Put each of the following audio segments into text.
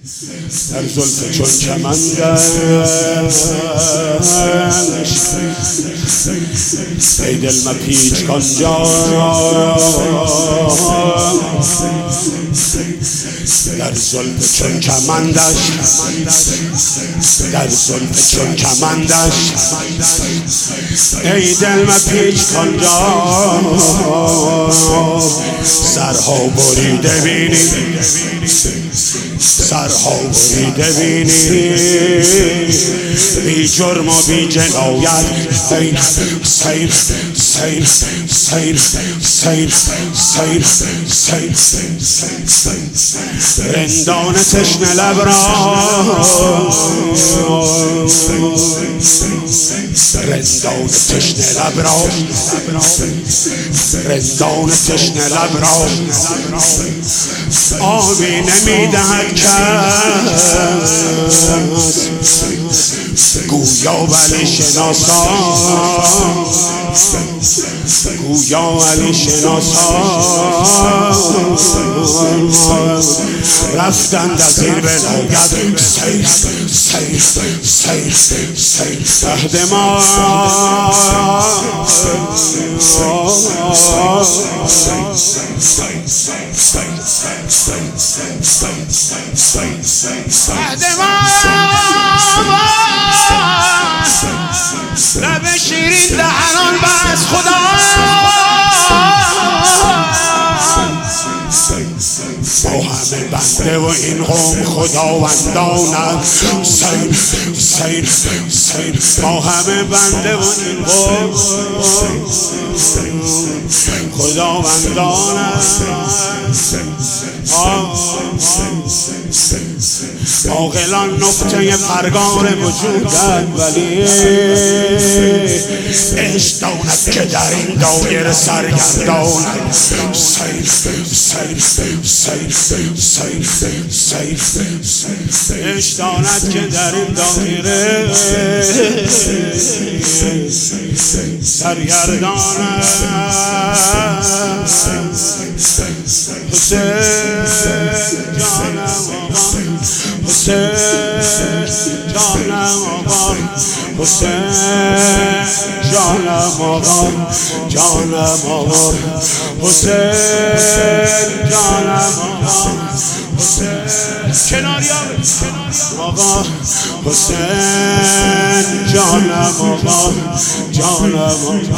در زلف چون کمندش ای دل مپیچ کانجا در زلف چون کمندش در زلف چون کمندش ای دل مپیچ کانجا سرها بریده بینی سرها بریده بینی بی جرم و بی جنایت سیر سیر سیر سیر سیر سیر سیر رندان تشنه لب را رندان تشنه لب را رندان تشنه لب را آبی نمیدهد کس گویا ولی شناسا گویا ولی شناسا رفتند از این ولایت سیر سیر سیر سیر عهد ما عهد ما لب شیرین دهنان بس خدا با همه بنده و این قوم خداوندانند سیر سیر سیر با همه بنده و این قوم خداوندانند عاقلان نقطه پرگار وجودند ولی عشق داند که در این دایره سرگردانند سیر سیر سیر سیر سیر عشق داند که در این دایره سرگردانند حسین جانم آقا حسین جانم آقا حسین جانم آقا جانم آقا حسین جانم آقا حسین کناریا آقا حسین جانم آقا جانم آقا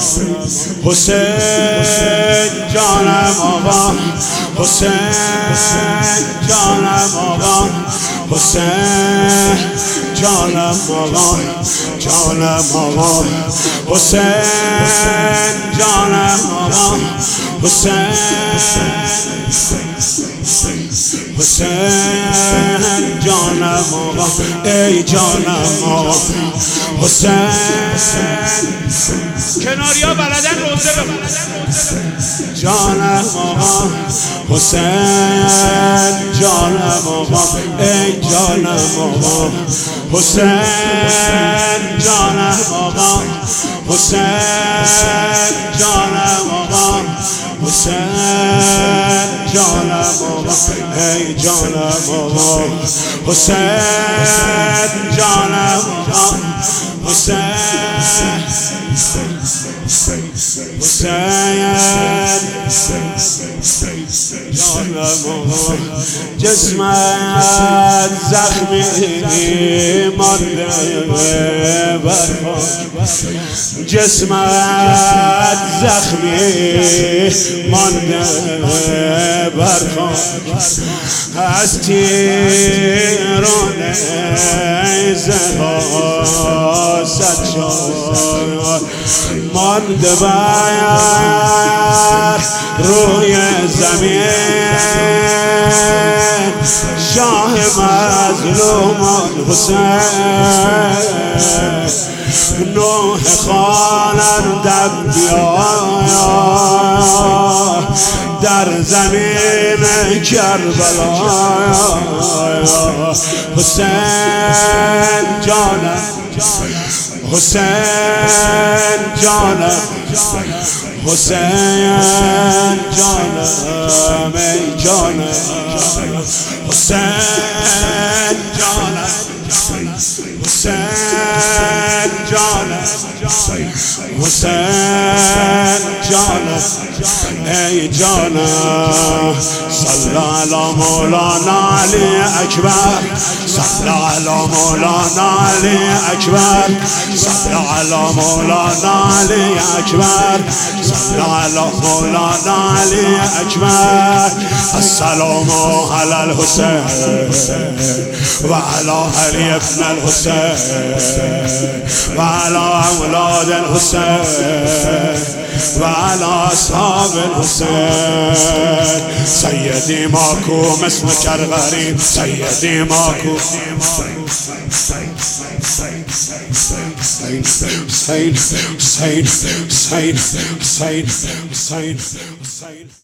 حسین جانم آقا حسین جانم آقا حسین جانم آقا جانم آقا حسین جانم آقا حسین حسین جانم آقا ای جانم آقا حسین کناریا بلدن روزه جانم آقا حسین جانم آقا ای جانم آقا حسین جانم آقا حسین جانم آقا حسین جانم آقا ای جانم آقا حسین جانم آقا حسین حسین جانم آقا جسمت زخمی مانده بر خاک جسمت زخمی مانده بر خاک از تیران زها صد شد مانده بر روی زمین شاه مظلومان حسین نوح خوانندم بیا در زمین کربلا حسین جانم حسین جانم حسین جانم ای جانم حسین حسین جانا ای جانا صلی علی مولانا علی اکبر صلی علی مولانا علی اکبر صلی علی مولانا علی اکبر صلی علی مولانا علی اکبر السلام علی الحسین وعلى علي ابن الحسين وعلى أولاد الحسين وعلى أصحاب الحسين سيدي ماكو اسمك الغريب سيدي ماكو حسين